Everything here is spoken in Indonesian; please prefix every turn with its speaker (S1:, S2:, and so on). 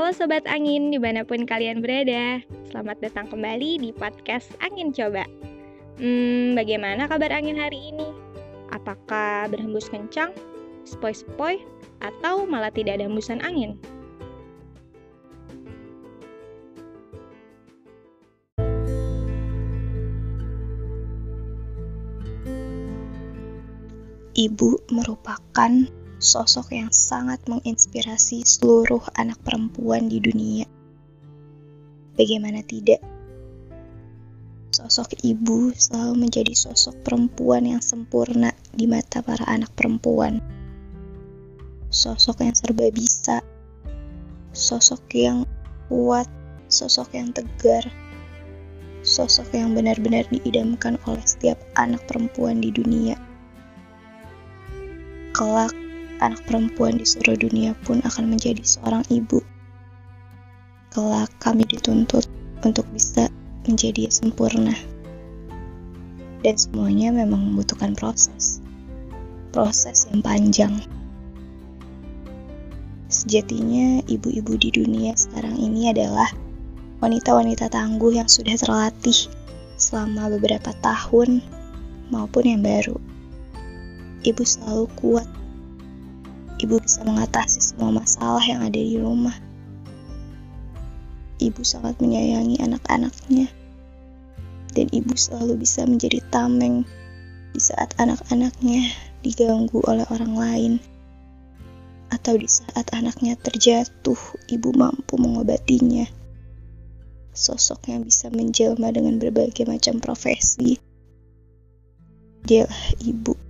S1: Halo Sobat Angin, dimanapun kalian berada. Selamat datang kembali di podcast Angin Coba. Bagaimana kabar angin hari ini? Apakah berhembus kencang, sepoi-sepoi, atau malah tidak ada hembusan angin?
S2: Ibu merupakan sosok yang sangat menginspirasi seluruh anak perempuan di dunia. Bagaimana tidak? Sosok ibu selalu menjadi sosok perempuan yang sempurna di mata para anak perempuan. Sosok yang serba bisa, sosok yang kuat, sosok yang tegar, sosok yang benar-benar diidamkan oleh setiap anak perempuan di dunia. Kelak, anak perempuan di seluruh dunia pun akan menjadi seorang ibu. Kelak kami dituntut untuk bisa menjadi sempurna. Dan semuanya memang membutuhkan proses yang panjang. Sejatinya ibu-ibu di dunia sekarang ini adalah wanita-wanita tangguh yang sudah terlatih selama beberapa tahun maupun yang baru. Ibu selalu kuat. Ibu bisa mengatasi semua masalah yang ada di rumah. Ibu sangat menyayangi anak-anaknya. Dan ibu selalu bisa menjadi tameng di saat anak-anaknya diganggu oleh orang lain. Atau di saat anaknya terjatuh, ibu mampu mengobatinya. Sosok yang bisa menjelma dengan berbagai macam profesi. Dialah ibu.